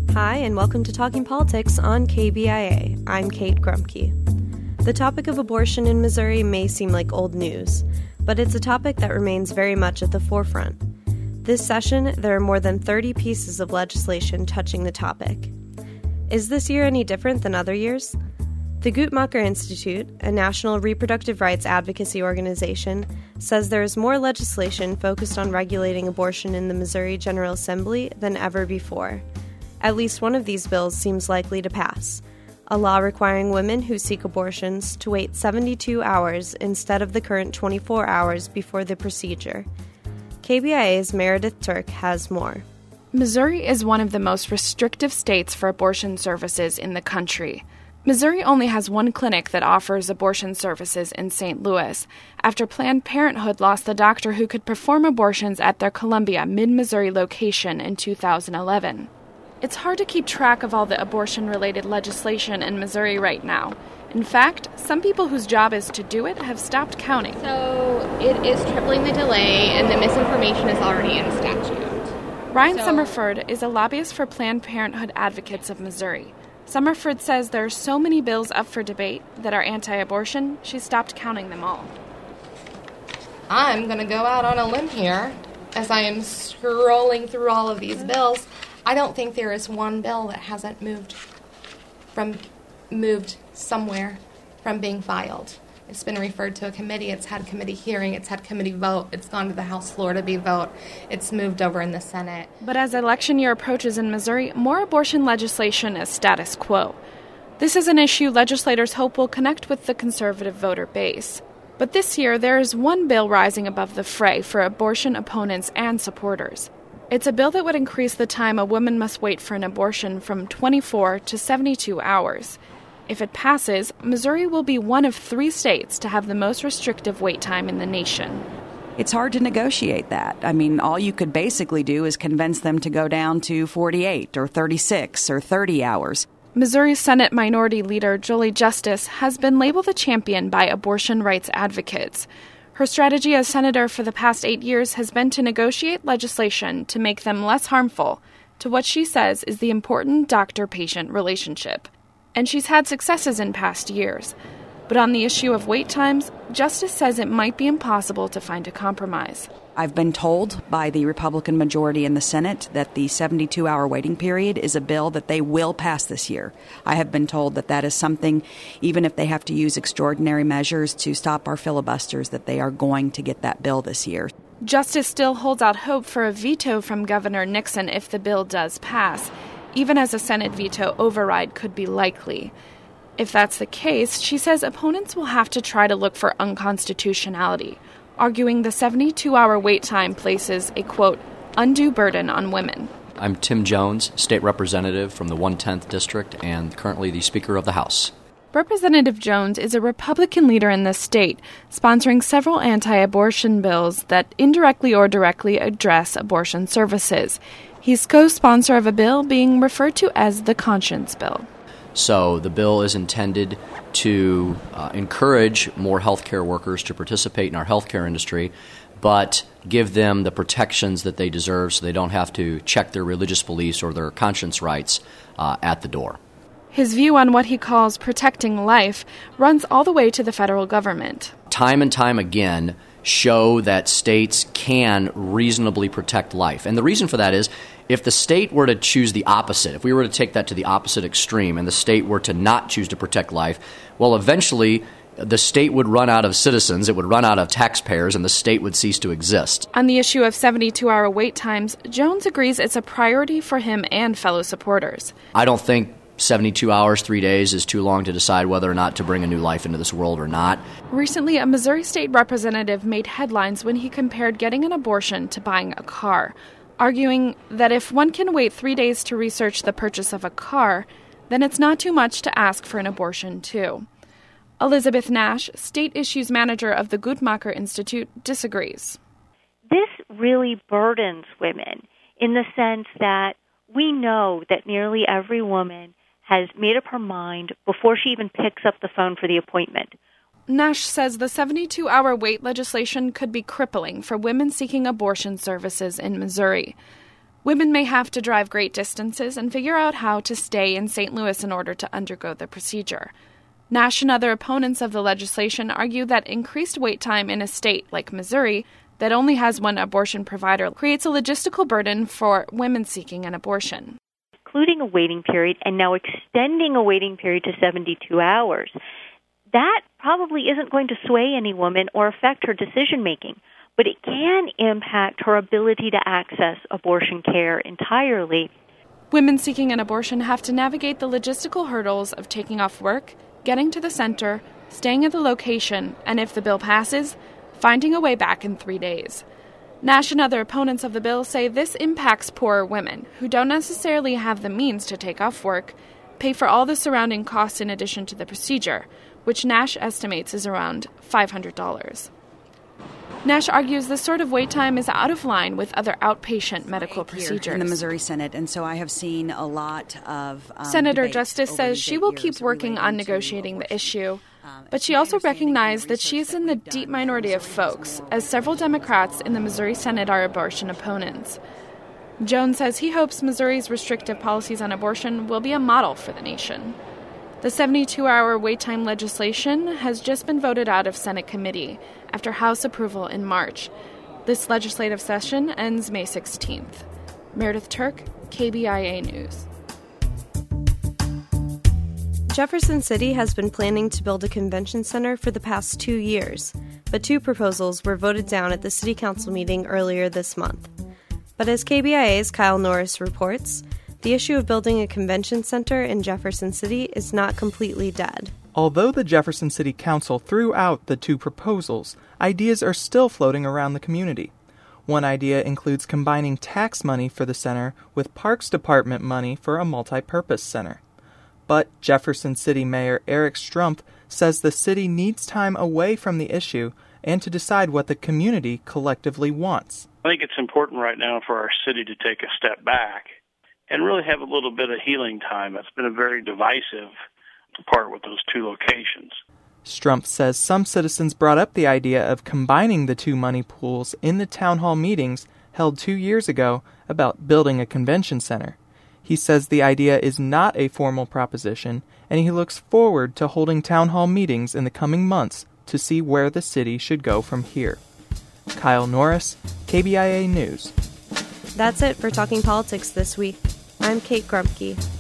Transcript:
Hi, and welcome to Talking Politics on KBIA. I'm Kate Grumke. The topic of abortion in Missouri may seem like old news, but it's a topic that remains very much at the forefront. This session, there are more than 30 pieces of legislation touching the topic. Is this year any different than other years? The Guttmacher Institute, a national reproductive rights advocacy organization, says there is more legislation focused on regulating abortion in the Missouri General Assembly than ever before. At least one of these bills seems likely to pass, a law requiring women who seek abortions to wait 72 hours instead of the current 24 hours before the procedure. KBIA's Meredith Turk has more. Missouri is one of the most restrictive states for abortion services in the country. Missouri only has one clinic that offers abortion services in St. Louis, after Planned Parenthood lost the doctor who could perform abortions at their Columbia, mid-Missouri location in 2011. It's hard to keep track of all the abortion-related legislation in Missouri right now. In fact, some people whose job is to do it have stopped counting. So it is tripling the delay, and the misinformation is already in statute. Ryan Summerford is a lobbyist for Planned Parenthood Advocates of Missouri. Summerford says there are so many bills up for debate that are anti-abortion, she stopped counting them all. I'm going to go out on a limb here as I am scrolling through all of these bills. I don't think there is one bill that hasn't moved somewhere from being filed. It's been referred to a committee, it's had committee hearing, it's had committee vote, it's gone to the House floor to be vote, it's moved over in the Senate. But as election year approaches in Missouri, more abortion legislation is status quo. This is an issue legislators hope will connect with the conservative voter base. But this year, there is one bill rising above the fray for abortion opponents and supporters. It's a bill that would increase the time a woman must wait for an abortion from 24 to 72 hours. If it passes, Missouri will be one of 3 states to have the most restrictive wait time in the nation. It's hard to negotiate that. I mean, all you could basically do is convince them to go down to 48 or 36 or 30 hours. Missouri Senate Minority Leader Julie Justice has been labeled a champion by abortion rights advocates. Her strategy as senator for the past 8 years has been to negotiate legislation to make them less harmful to what she says is the important doctor-patient relationship. And she's had successes in past years. But on the issue of wait times, Justice says it might be impossible to find a compromise. I've been told by the Republican majority in the Senate that the 72-hour waiting period is a bill that they will pass this year. I have been told that that is something, even if they have to use extraordinary measures to stop our filibusters, that they are going to get that bill this year. Justice still holds out hope for a veto from Governor Nixon if the bill does pass, even as a Senate veto override could be likely. If that's the case, she says opponents will have to try to look for unconstitutionality, arguing the 72-hour wait time places a, quote, undue burden on women. I'm Tim Jones, state representative from the 110th District and currently the Speaker of the House. Representative Jones is a Republican leader in the state, sponsoring several anti-abortion bills that indirectly or directly address abortion services. He's co-sponsor of a bill being referred to as the Conscience Bill. So the bill is intended to encourage more healthcare workers to participate in our healthcare industry, but give them the protections that they deserve so they don't have to check their religious beliefs or their conscience rights at the door. His view on what he calls protecting life runs all the way to the federal government. Time and time again, show that states can reasonably protect life. And the reason for that is if the state were to choose the opposite, if we were to take that to the opposite extreme and the state were to not choose to protect life, well, eventually the state would run out of citizens, it would run out of taxpayers, and the state would cease to exist. On the issue of 72-hour wait times, Jones agrees it's a priority for him and fellow supporters. I don't think 72 hours, 3 days is too long to decide whether or not to bring a new life into this world or not. Recently, a Missouri state representative made headlines when he compared getting an abortion to buying a car, arguing that if one can wait 3 days to research the purchase of a car, then it's not too much to ask for an abortion, too. Elizabeth Nash, state issues manager of the Guttmacher Institute, disagrees. This really burdens women in the sense that we know that nearly every woman has made up her mind before she even picks up the phone for the appointment. Nash says the 72-hour wait legislation could be crippling for women seeking abortion services in Missouri. Women may have to drive great distances and figure out how to stay in St. Louis in order to undergo the procedure. Nash and other opponents of the legislation argue that increased wait time in a state like Missouri that only has one abortion provider creates a logistical burden for women seeking an abortion. Including a waiting period and now extending a waiting period to 72 hours. That probably isn't going to sway any woman or affect her decision-making, but it can impact her ability to access abortion care entirely. Women seeking an abortion have to navigate the logistical hurdles of taking off work, getting to the center, staying at the location, and if the bill passes, finding a way back in 3 days. Nash and other opponents of the bill say this impacts poorer women who don't necessarily have the means to take off work, pay for all the surrounding costs in addition to the procedure, which Nash estimates is around $500. Nash argues this sort of wait time is out of line with other outpatient medical procedures. In the Missouri Senate, and so I have seen a lot of Senator Justice says she will keep working on negotiating the issue, but she also recognized that she is in the deep minority of folks, as several Democrats in the Missouri Senate are abortion opponents. Jones says he hopes Missouri's restrictive policies on abortion will be a model for the nation. The 72-hour wait time legislation has just been voted out of Senate committee after House approval in March. This legislative session ends May 16th. Meredith Turk, KBIA News. Jefferson City has been planning to build a convention center for the past 2 years, but 2 proposals were voted down at the City Council meeting earlier this month. But as KBIA's Kyle Norris reports, the issue of building a convention center in Jefferson City is not completely dead. Although the Jefferson City Council threw out the 2 proposals, ideas are still floating around the community. One idea includes combining tax money for the center with Parks Department money for a multi-purpose center. But Jefferson City Mayor Eric Strumpf says the city needs time away from the issue and to decide what the community collectively wants. I think it's important right now for our city to take a step back and really have a little bit of healing time. It's been a very divisive part with those 2 locations. Strumpf says some citizens brought up the idea of combining the 2 money pools in the town hall meetings held 2 years ago about building a convention center. He says the idea is not a formal proposition, and he looks forward to holding town hall meetings in the coming months to see where the city should go from here. Kyle Norris, KBIA News. That's it for Talking Politics this week. I'm Kate Grumke.